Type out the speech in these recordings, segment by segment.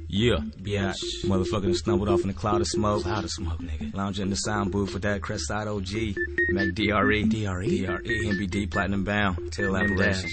Yeah, motherfucker done stumbled off in a cloud of smoke. Nigga. Lounging in the sound booth with that Crestside OG. Mac DRE, MBD Platinum Bound, Tail Appalachian.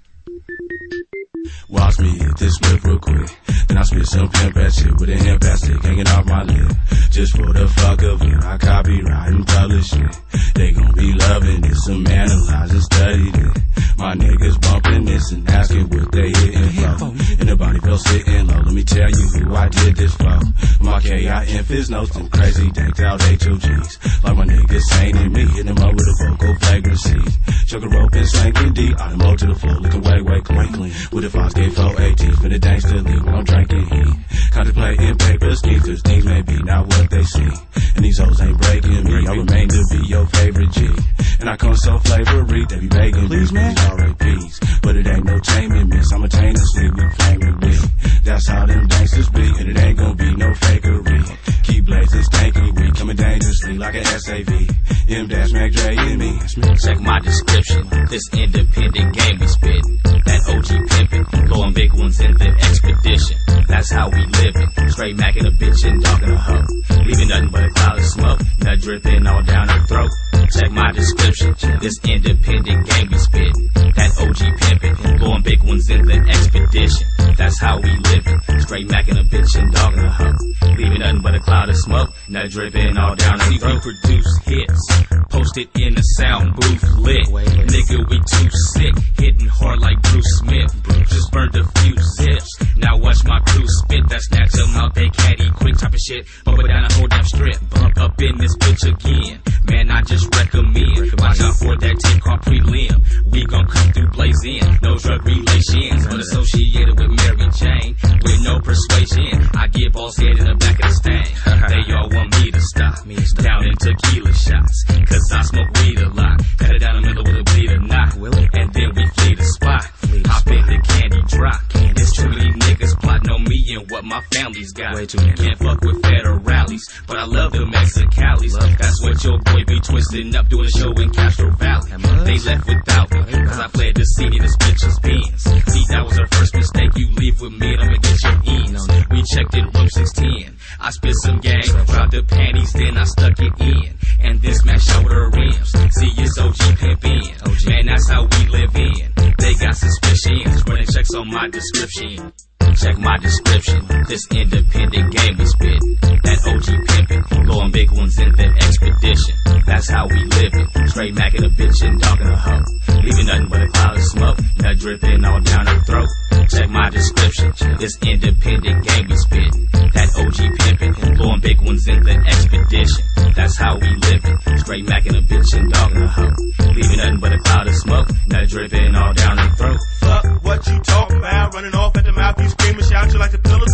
Watch me hit this whip real quick. Then I spit some pimp ass shit with a hemp ass stick hanging off my lip. Just for the fuck of it, I copyright and publish it. They gon' be loving it, some analyze and studied it. My niggas bumping this and asking what they hitting for. And the body fell sitting low, let me tell you who I did this for. My K.I.M. fizz notes and crazy decked out H.O.G's. Like my niggas ain't me, hit them up with a vocal flagrancy. Chuck a rope and swanking D, out of mode to the floor, looking way clean. With the Fox gate 418, spin the dank still leave when I'm drinking heat. Contemplating paper schemes, cause things may be not what they see. And these hoes ain't breaking me, I remain to be your favorite G. And I come so flavory, they be begging please man, R.A.P's. But it ain't no taming me, simultaneously we flaming me. That's how them gangsters be, and it ain't gon' be no fakery. Keep blazing stanky, we coming dangerously like an SAV. M-Dash, Mac Dre, and me. Check my description, this independent game we spittin'. That OG pimpin', blowing big ones in the expedition. That's how we livin', straight mackin' a bitch and dogging a hoe. Leaving nothing but a cloud of smoke, nut drippin' all down her throat. Check my description, this independent game we spittin'. That OG pimpin', blowing big ones in the expedition. That's how we livin', straight mackin' a bitch and dogging a hoe. Leaving nothing but a cloud of smoke, nut drippin' all down her throat. We produce hits, posted in the sound booth lit. Nigga, we too sick, hitting hard like Bruce Smith. Just burned a few zips, now watch my crew spit. That snatch them out, they caddy quick type of shit. Bump it down a whole damn strip, bump up in this bitch again. Man, I just recommend, watch out for that tip called prelim. We gon' come through blazing, no drug relations, but associated with Mary Jane, with no persuasion. I get balls head in the back of the stand. They all want me to stop, down in tequila shots, cause I smoke weed a lot. Cut it down the middle with a bleed or not, and then we flee the spot. Hop in the candy drop. It's truly niggas plotting on me and what my family's got. Can't fuck with federales, but I love the Mexicalis. That's what your boy be twisting up, doing a show in Castro Valley. They left without me, cause I played the seat in this bitch's beans. See, that was our first mistake. You leave with me and I'ma get your ends. We checked in room 610. I spit some gang, dropped the panties, then I stuck it in. And then smashed out with her rims. See, it's OG pimpin'. Man, that's how we live in. They got suspicions, running checks on my description. Check my description, this independent game we spittin'. That OG pimpin', blowing big ones in the expedition. That's how we livin', straight mackin' a bitch and dogging a hoe. Leaving nothing but a cloud of smoke, nut drippin' all down her throat. Check my description, this independent game we spittin'. That OG pimpin', blowing big ones in the expedition. That's how we livin', straight mackin' a bitch and dogging a hoe. Leaving nothing but a cloud of smoke, nut drippin' all down her throat. Fuck what you talk about, running off at the mouth, you scream and shout, you like to spill the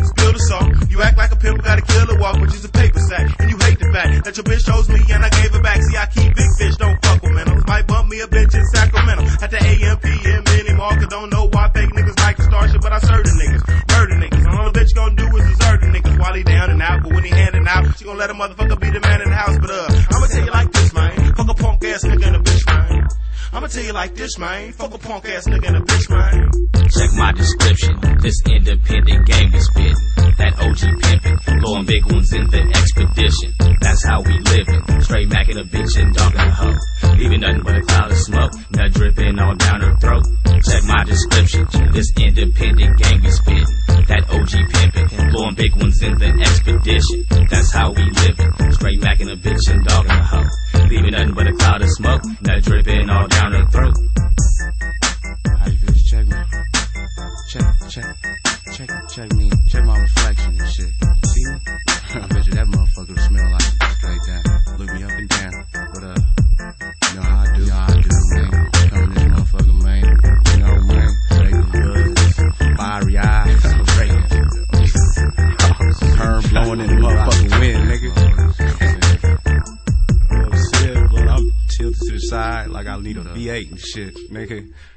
salt. You act like a pimp, got a killer walk, which is a paper sack. And you hate the fact that your bitch chose me and I gave her back. See, I keep big fish, don't fuck with minnows. Might bump me a bitch in Sacramento at the AM/PM mini market. Don't know why fake niggas like to start shit, but I serve the niggas, murder niggas. And all the bitch gon' do is desert the niggas while he down and out. But when he handing out, she gon' let a motherfucker be the man in the house. But I'ma tell you like this, man. Fuck a punk ass nigga and a bitch, man. I'ma tell you like this, man. Fuck a punk ass nigga and a bitch, man. Check my description, this independent game we spittin'. That OG pimpin', blowing big ones in the expedition. That's how we livin', straight mackin' a bitch and dogging a hoe. Leaving nothing but a cloud of smoke, nut drippin' all down her throat. Check my description, this independent game we spittin'. That OG pimpin', blowing big ones in the expedition. That's how we livin', straight mackin' a bitch and dogging a hoe. Leaving nothing but a cloud of smoke, nut drippin' all down her throat. How you feel? Check me. Check me. Check my reflection and shit. See me? I bet you that motherfucker smell like straight down. Look me up and down. But you know how I do, man. Come in this motherfucker, man. You know, man. Take the buzz, fiery eyes, perm blowing in the motherfucking wind, nigga. I'm tilted to the side like I need a V8 and shit, nigga.